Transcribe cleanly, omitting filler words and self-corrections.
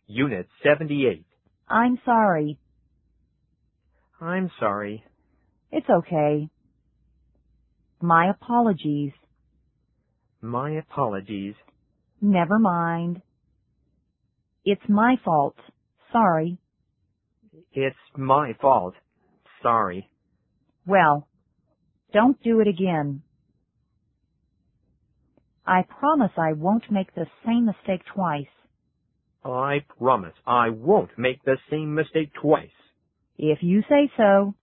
Unit 78. I'm sorry. I'm sorry. It's okay. My apologies. My apologies. Never mind. It's my fault. Sorry. It's my fault. Sorry. Well, don't do it again. I promise I won't make the same mistake twice. I promise I won't make the same mistake twice. If you say so.